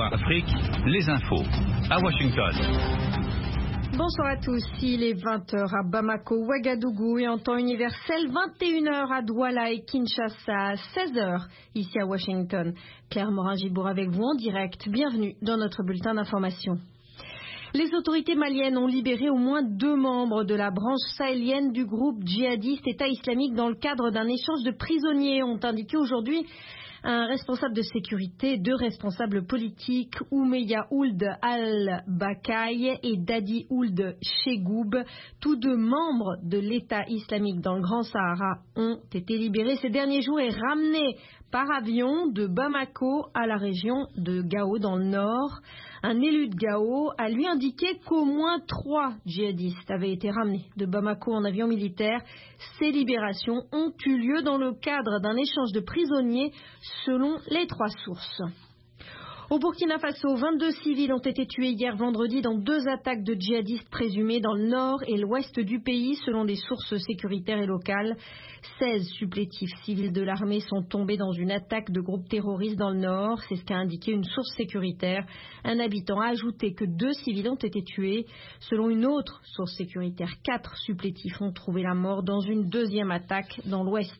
VOA Afrique, les infos à Washington. Bonsoir à tous, il est 20h à Bamako, Ouagadougou et en temps universel 21h à Douala et Kinshasa, 16h ici à Washington. Claire Morin-Gibour avec vous en direct, bienvenue dans notre bulletin d'information. Les autorités maliennes ont libéré au moins 2 membres de la branche sahélienne du groupe djihadiste État islamique dans le cadre d'un échange de prisonniers, ont indiqué aujourd'hui un responsable de sécurité et 2 responsables politiques, Oumeya Ould Al-Bakaï et Dadi Ould Chegoub, tous 2 membres de l'État islamique dans le Grand Sahara, ont été libérés ces derniers jours et ramenés par avion de Bamako à la région de Gao dans le nord. Un élu de Gao a lui indiqué qu'au moins 3 djihadistes avaient été ramenés de Bamako en avion militaire. Ces libérations ont eu lieu dans le cadre d'un échange de prisonniers selon les 3 sources. Au Burkina Faso, 22 civils ont été tués hier vendredi dans 2 attaques de djihadistes présumés dans le nord et l'ouest du pays, selon des sources sécuritaires et locales. 16 supplétifs civils de l'armée sont tombés dans une attaque de groupes terroristes dans le nord, c'est ce qu'a indiqué une source sécuritaire. Un habitant a ajouté que 2 civils ont été tués. Selon une autre source sécuritaire, 4 supplétifs ont trouvé la mort dans une 2e attaque dans l'ouest.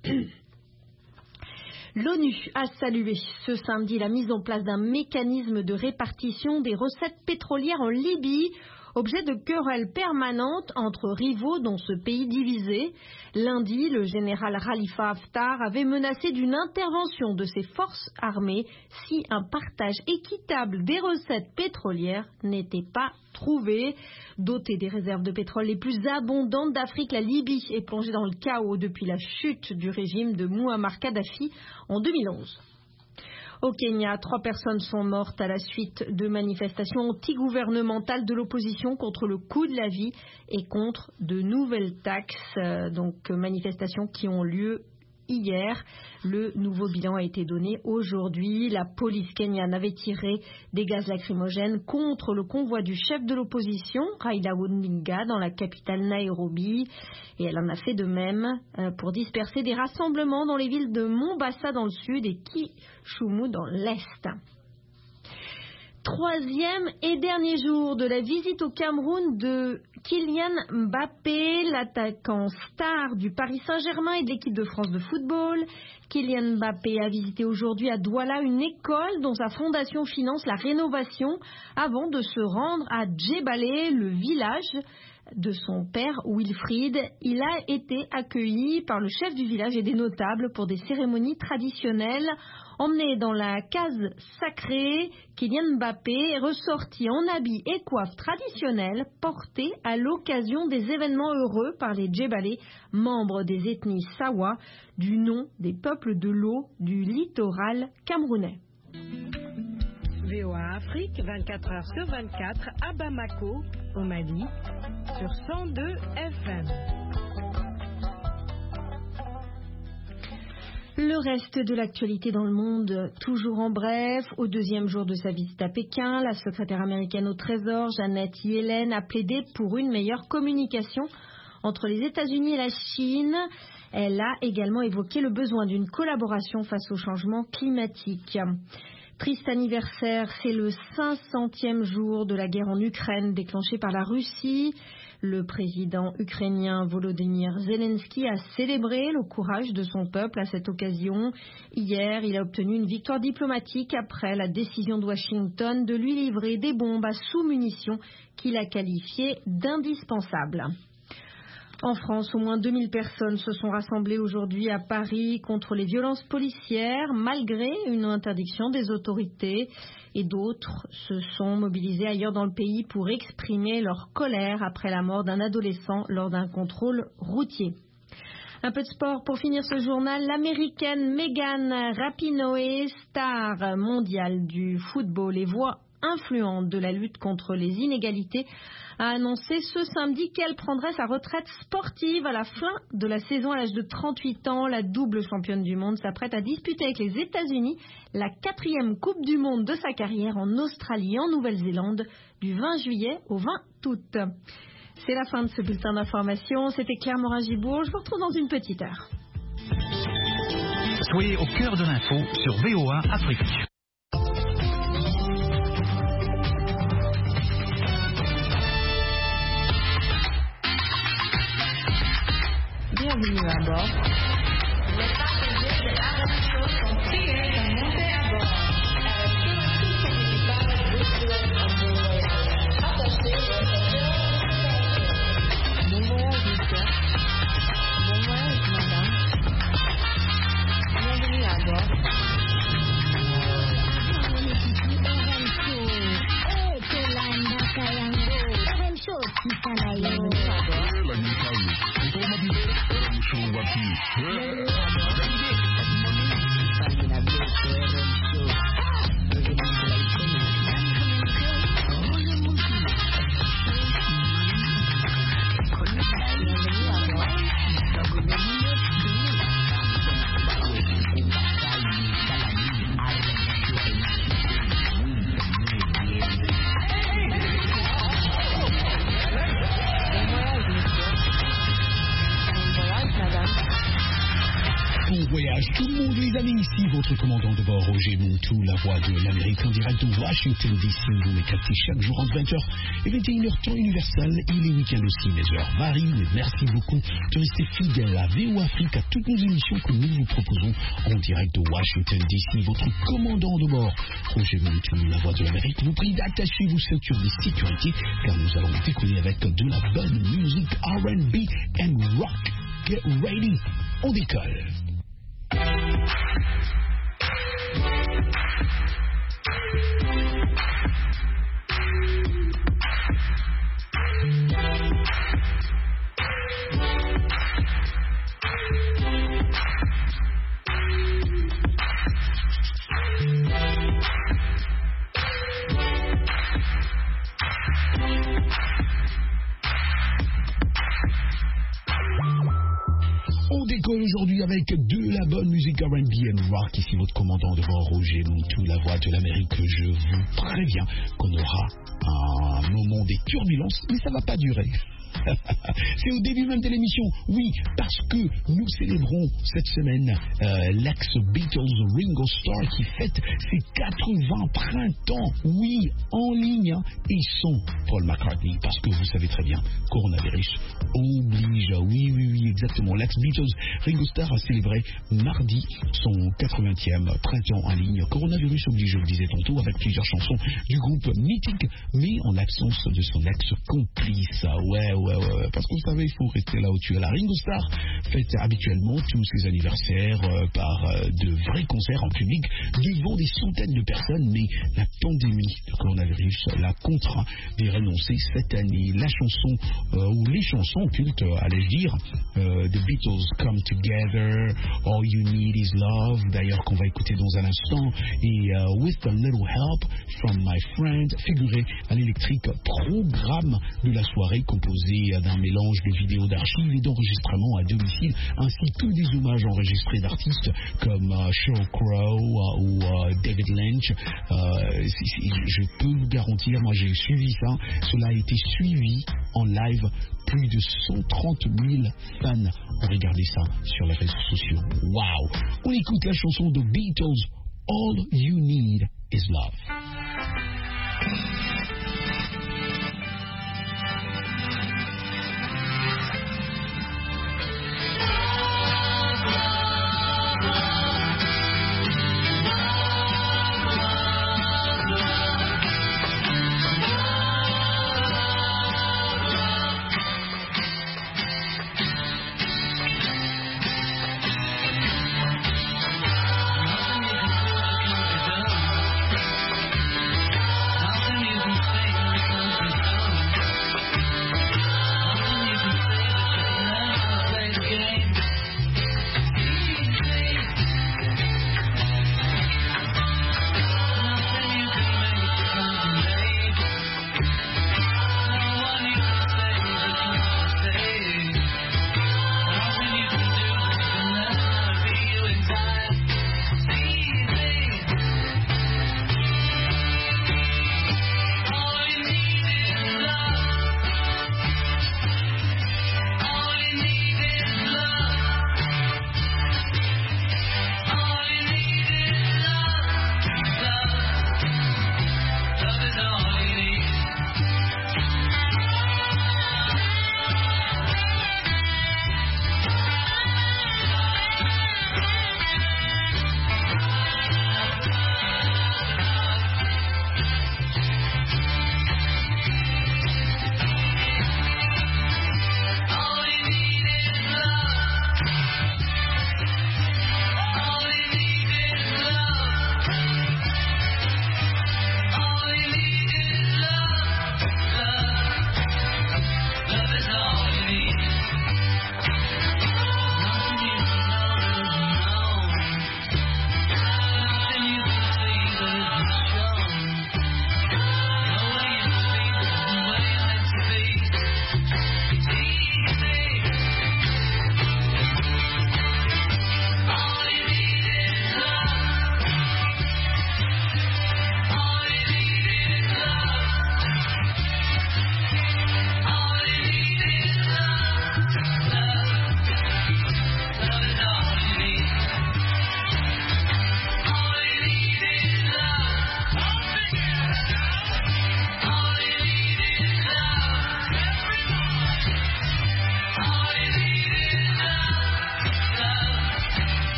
L'ONU a salué ce samedi la mise en place d'un mécanisme de répartition des recettes pétrolières en Libye, objet de querelles permanentes entre rivaux dans ce pays divisé. Lundi, le général Khalifa Haftar avait menacé d'une intervention de ses forces armées si un partage équitable des recettes pétrolières n'était pas trouvé. Dotée des réserves de pétrole les plus abondantes d'Afrique, la Libye est plongée dans le chaos depuis la chute du régime de Mouammar Kadhafi en 2011. Au Kenya, 3 personnes sont mortes à la suite de manifestations antigouvernementales de l'opposition contre le coût de la vie et contre de nouvelles taxes, manifestations qui ont lieu hier. Le nouveau bilan a été donné aujourd'hui. La police kenyane avait tiré des gaz lacrymogènes contre le convoi du chef de l'opposition, Raila Odinga, dans la capitale Nairobi. Et elle en a fait de même pour disperser des rassemblements dans les villes de Mombasa dans le sud et Kisumu dans l'est. 3e et dernier jour de la visite au Cameroun de Kylian Mbappé, l'attaquant star du Paris Saint-Germain et de l'équipe de France de football. Kylian Mbappé a visité aujourd'hui à Douala une école dont sa fondation finance la rénovation avant de se rendre à Djebalé, le village de son père Wilfried. Il a été accueilli par le chef du village et des notables pour des cérémonies traditionnelles. Emmené dans la case sacrée, Kylian Mbappé est ressorti en habits et coiffes traditionnelles portés à l'occasion des événements heureux par les Djebalais, membres des ethnies Sawa, du nom des peuples de l'eau du littoral camerounais. VOA Afrique, 24 heures sur 24 à Bamako, au Mali, sur 102 FM. Le reste de l'actualité dans le monde, toujours en bref. Au 2e jour de sa visite à Pékin, la secrétaire américaine au Trésor, Janet Yellen, a plaidé pour une meilleure communication entre les États-Unis et la Chine. Elle a également évoqué le besoin d'une collaboration face au changement climatique. Triste anniversaire, c'est le 500e jour de la guerre en Ukraine déclenchée par la Russie. Le président ukrainien Volodymyr Zelensky a célébré le courage de son peuple à cette occasion. Hier, il a obtenu une victoire diplomatique après la décision de Washington de lui livrer des bombes à sous-munitions qu'il a qualifiées d'indispensables. En France, au moins 2000 personnes se sont rassemblées aujourd'hui à Paris contre les violences policières, malgré une interdiction des autorités. Et d'autres se sont mobilisés ailleurs dans le pays pour exprimer leur colère après la mort d'un adolescent lors d'un contrôle routier. Un peu de sport pour finir ce journal. L'américaine Megan Rapinoe, star mondiale du football et voix influente de la lutte contre les inégalités, a annoncé ce samedi qu'elle prendrait sa retraite sportive à la fin de la saison à l'âge de 38 ans. La double championne du monde s'apprête à disputer avec les États-Unis la 4e Coupe du Monde de sa carrière en Australie et en Nouvelle-Zélande du 20 juillet au 20 août. C'est la fin de ce bulletin d'information. C'était Claire Morin-Gibour. Je vous retrouve dans une petite heure. Soyez au cœur de l'info sur VOA Afrique. Bienvenue à bord. Les passagers de la Show sont priés de monter à bord. Bon voyage, monsieur. Bon voyage, madame. Bienvenue à bord. Tout le monde, les amis, ici votre commandant de bord, Roger Montou, la voix de l'Amérique en direct de Washington DC. Vous me captez chaque jour entre 20h et 21h temps universel et les week-ends aussi. Mes heures varient, mais merci beaucoup de rester fidèle à VO Afrique, à toutes nos émissions que nous vous proposons en direct de Washington DC. Votre commandant de bord, Roger Montou, la voix de l'Amérique, vous prie d'attacher vos ceintures de sécurité car nous allons décoller avec de la bonne musique R&B and rock. Get ready, on décolle. On décolle aujourd'hui avec de la bonne musique R&B and rock. Ici votre commandant de bord, Roger Montou, la voix de l'Amérique. Je vous préviens qu'on aura un moment des turbulences, mais ça va pas durer. C'est au début même de l'émission, oui, parce que nous célébrons cette semaine l'ex-Beatles Ringo Starr qui fête ses 80 printemps, oui, en ligne, et son Paul McCartney, parce que vous savez très bien, coronavirus oblige, oui, exactement, l'ex-Beatles Ringo Starr a célébré mardi son 80e printemps en ligne, coronavirus oblige, je le disais tantôt, avec plusieurs chansons du groupe mythique, mais en l'absence de son ex-complice, ouais, parce que vous savez, il faut rester là où tu es. La Ringo Starr fête habituellement tous ses anniversaires par de vrais concerts en public devant des centaines de personnes, mais la pandémie de coronavirus l'a contraint de renoncer cette année. La chanson, ou les chansons cultes, allais-je dire, The Beatles Come Together, All You Need Is Love, d'ailleurs qu'on va écouter dans un instant, et With a Little Help from My Friend, figuré à l'électrique programme de la soirée composé d'un mélange de vidéos d'archives et d'enregistrements à domicile, ainsi que des hommages enregistrés d'artistes comme Sheryl Crow ou David Lynch. Je peux vous garantir, moi j'ai suivi ça, cela a été suivi en live. Plus de 130 000 fans ont regardé ça sur les réseaux sociaux. Waouh! On écoute la chanson de Beatles, All You Need Is Love.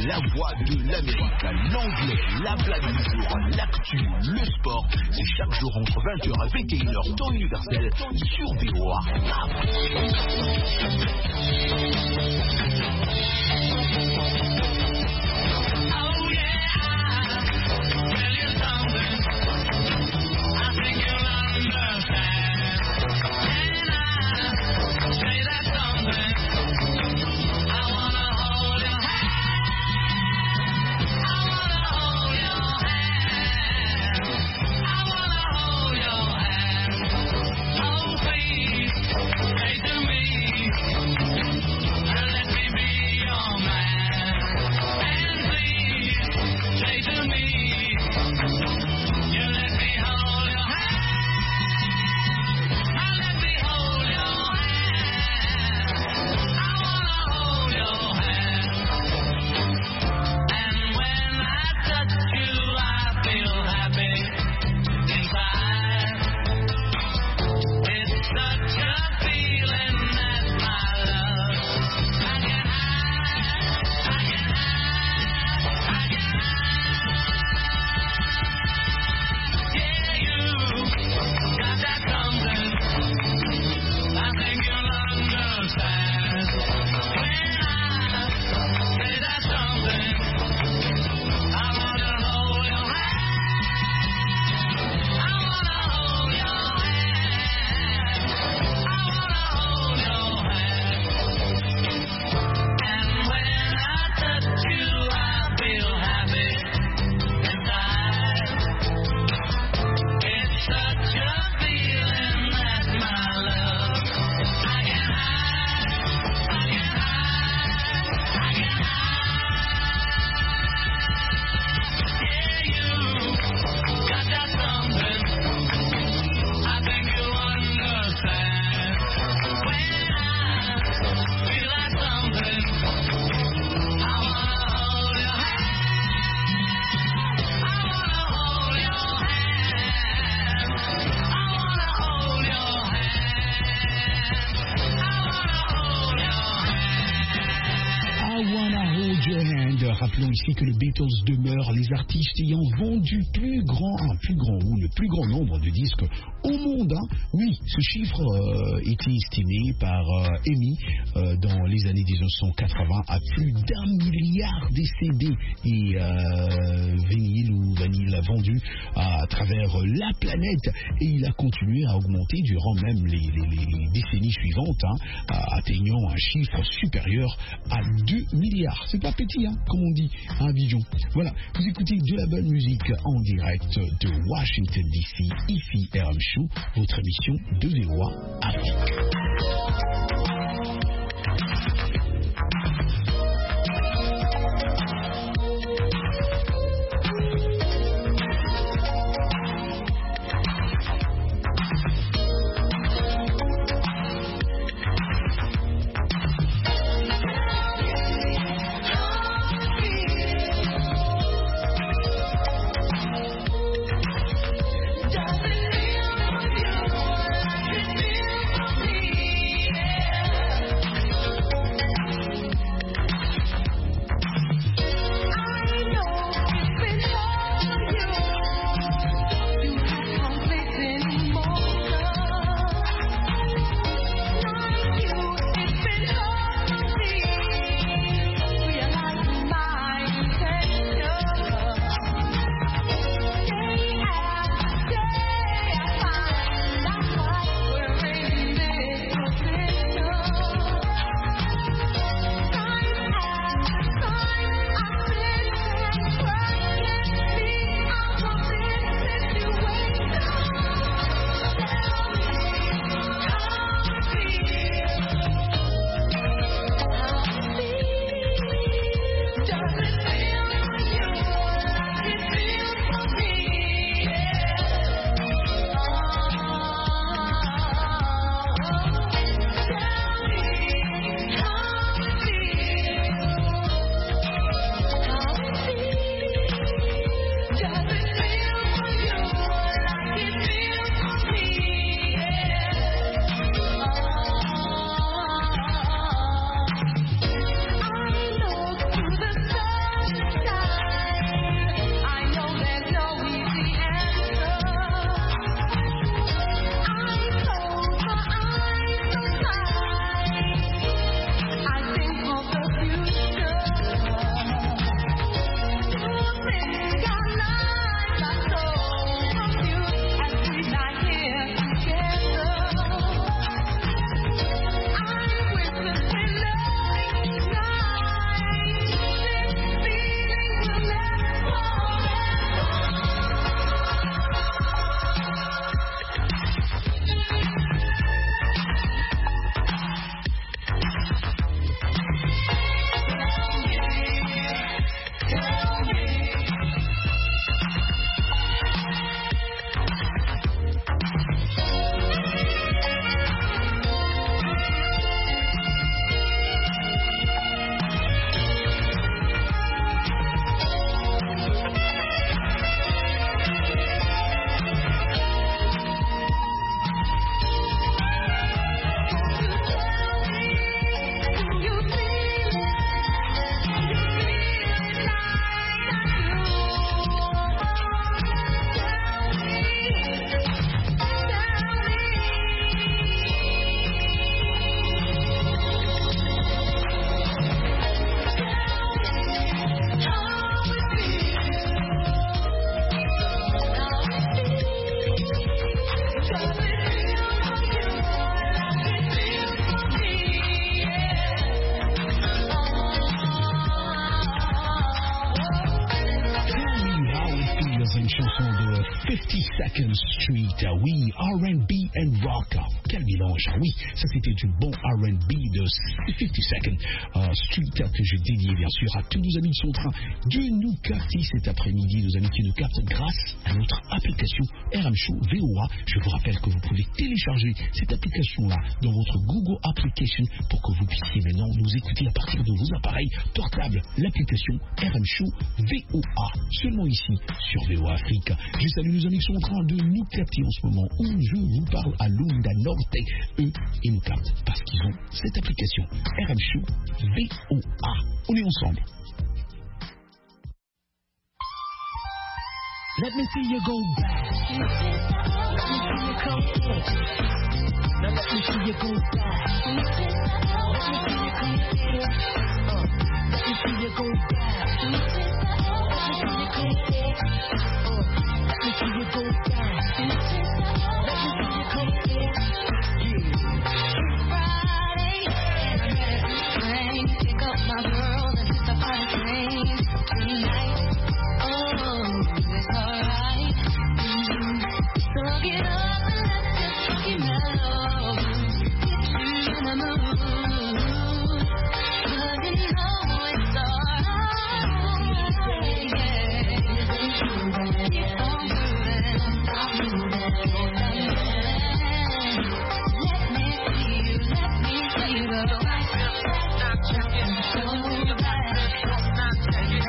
la voix de l'Amérique, l'anglais, la blague du jour, l'actu, le sport. C'est chaque jour entre 20h et 21h, temps universel, sur VOA. Rappelons ici que les Beatles demeurent les artistes ayant vendu le plus grand nombre de disques au monde. Hein. Oui, ce chiffre était estimé par EMI dans les années 1980 à plus d'1 milliard de CD et vinyle vendus à travers la planète. Et il a continué à augmenter durant même les décennies suivantes, hein, atteignant un chiffre supérieur à 2 milliards. C'est pas petit, hein, comme on dit à Abidjan. Voilà, vous écoutez de la bonne musique en direct de Washington DC, ici RM Show, votre émission de VOA Afrique. Doesn't une chanson de 52nd Street. Oui, R&B and rock. Quel mélange. Oui, ça c'était du bon R&B de 52nd Street que je dédié bien sûr à tous nos amis qui sont en train de nous capter cet après-midi, nos amis qui nous captent grâce à notre application RM Show VOA. Je vous rappelle que vous pouvez télécharger cette application-là dans votre Google Application pour que vous puissiez maintenant nous écouter à partir de vos appareils portables. L'application RM Show VOA, seulement ici sur VOA Afrique. Je salue nos amis qui sont en train de nous capter en ce moment où je vous parle à Lunda Norte. Eux, ils nous captent parce qu'ils ont cette application RM Show VOA. On est ensemble. Let me see you go back. Now let me see you go back. Let me see you go back. Let me see you go back. Friday, and I met a train. Pick up my girl and hit the party train tonight. Oh, it's alright. So get up and let this funky mellow get you in the mood. 'Cause you know it's alright. Yeah. Keep on moving, stop moving. Let me see you go. Not checking, so back. Not checking,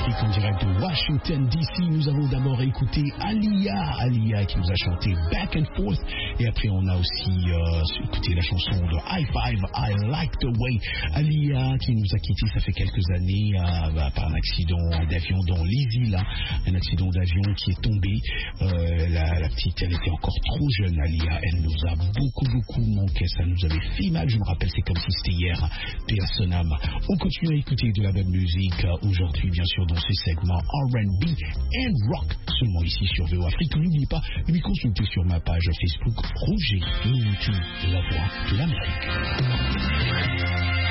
Afrique en direct de Washington DC. Nous avons d'abord écouté Alia qui nous a chanté Back and Forth, et après on a aussi écouté la chanson de High Five, I Like the Way. Alia qui nous a quittés ça fait quelques années par un accident d'avion dans les îles, un accident d'avion qui est tombé. La petite, elle était encore trop jeune, Alia, elle nous a beaucoup manqué, ça nous avait fait mal, je me rappelle, c'est comme si c'était hier. Paix à son âme. On continue à écouter de la bonne musique aujourd'hui, bien sûr, dans ce segment R&B and Rock, seulement ici sur VO Afrique. N'oubliez pas de me consulter sur ma page Facebook Roger Minitou, la voix de l'Amérique.